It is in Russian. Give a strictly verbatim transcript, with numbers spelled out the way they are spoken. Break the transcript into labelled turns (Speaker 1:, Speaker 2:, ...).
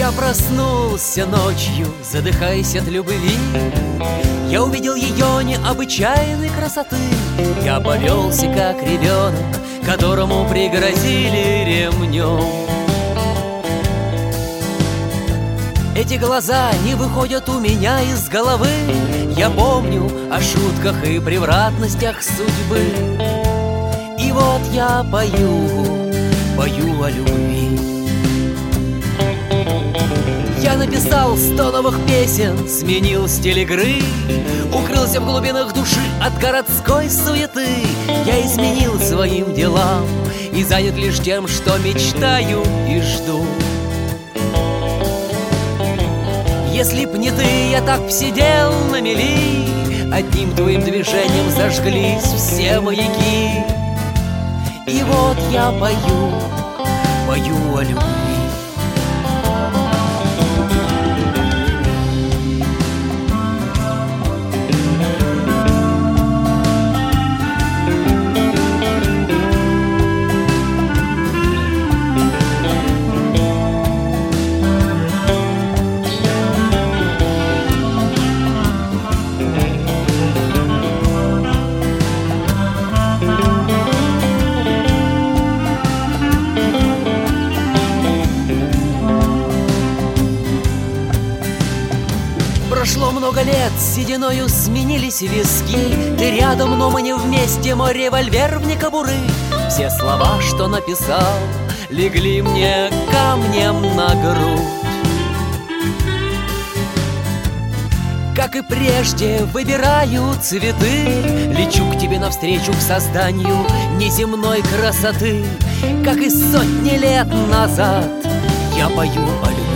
Speaker 1: Я проснулся ночью, задыхаясь от любви. Я увидел ее необычайной красоты. Я повелся, как ребенок, которому пригрозили ремнем. Эти глаза не выходят у меня из головы. Я помню о шутках и превратностях судьбы. И вот я пою, пою о любви. Я написал сто новых песен, сменил стиль игры, укрылся в глубинах души от городской суеты. Я изменил своим делам и занят лишь тем, что мечтаю и жду. Если б не ты, я так б сидел на мели, одним твоим движением зажглись все маяки. И вот я пою, пою о любви. Прошло много лет, сединою сменились виски. Ты рядом, но мы не вместе, мой револьвер вне кобуры. Все слова, что написал, легли мне камнем на грудь. Как и прежде, выбираю цветы, лечу к тебе навстречу, к созданию неземной красоты. Как и сотни лет назад, я пою о любви.